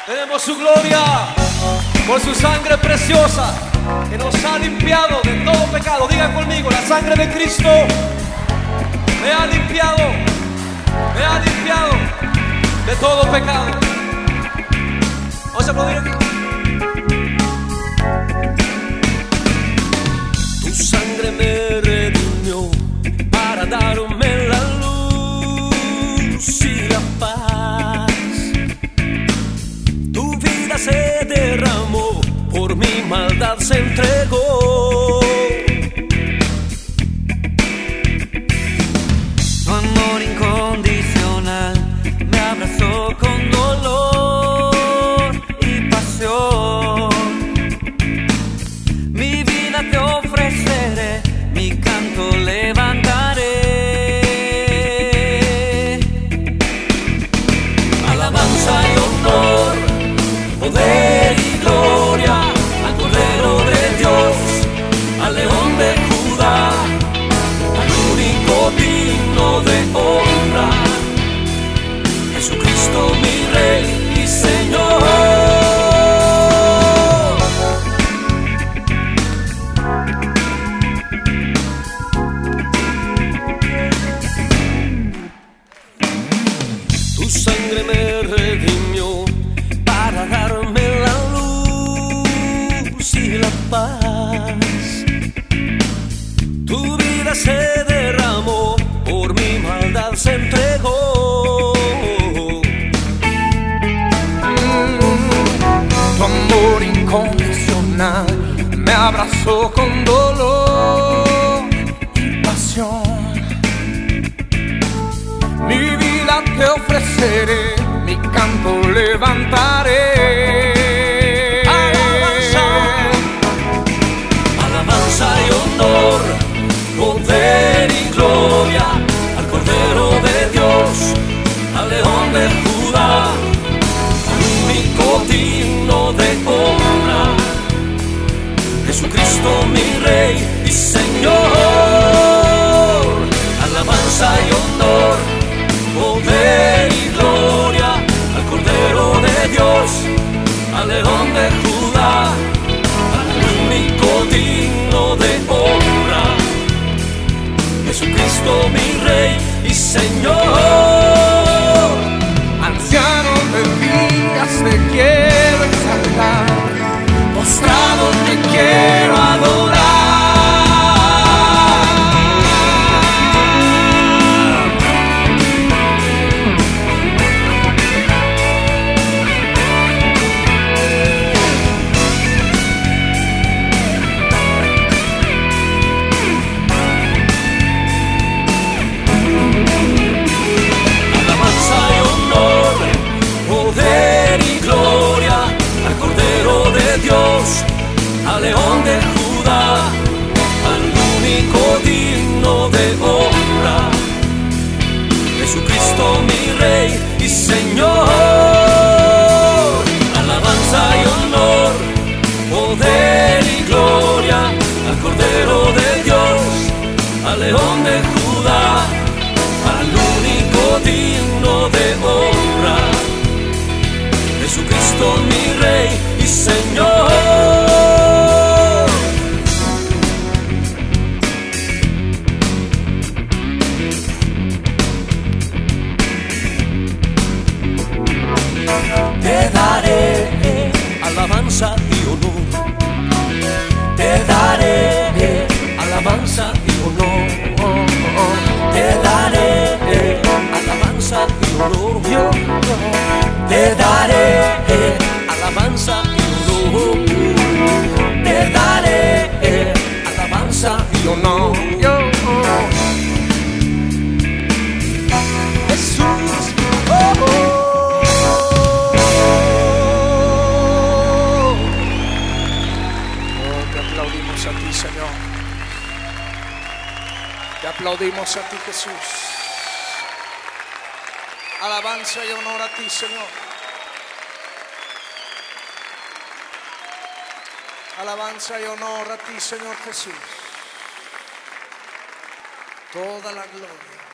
Tenemos su gloria por su sangre preciosa que nos ha limpiado de todo pecado. Digan conmigo, la sangre de Cristo me ha limpiado de todo pecado. Vamos a aplaudir aquí. Tu sangre me redimió para darme la luz y la paz. Tu vida se derramó, por mi maldad se entregó. Tu amor incondicional me abrazó con dolor y pasión. Mi vida te ofreceré, mi canto levantaré. Alabanza y honor, poder y gloria al Cordero de Dios, al León de Judá, al único digno de honra, Jesucristo mi Rey y Señor. Tu sangre me redimió para darme la luz y la paz. Tu vida se derramó, por mi maldad se entregó. Tu amor incondicional me abrazó con dolor y pasión. Mi vida te ofreceré, mi canto levantaré. Alabanza y honor, poder y gloria al Cordero de Dios, al León de Judá, al único digno de honra, Jesucristo mi Rey y Señor. Alabanza y honor, poder y gloria al Cordero de Dios, al León de Judá, al único digno de honra, Jesucristo mi Rey y Señor. Anciano de días te quiero exaltar, postrado te quiero adorar. Al León de Judá, al único digno de honra, Jesucristo mi Rey y Señor. Alabanza y honor, poder y gloria al Cordero de Dios, al León de Judá, al único digno de honra, Jesucristo mi Rey y Señor. Te daré alabanza y honor, te daré alabanza y honor, te daré alabanza y honor, te daré alabanza y honor, te daré alabanza y honor. Jesús, Te aplaudimos a ti, Señor. Te aplaudimos a ti, Jesús. Alabanza y honor a ti, Señor. Alabanza y honor a ti, Señor Jesús. Toda la gloria.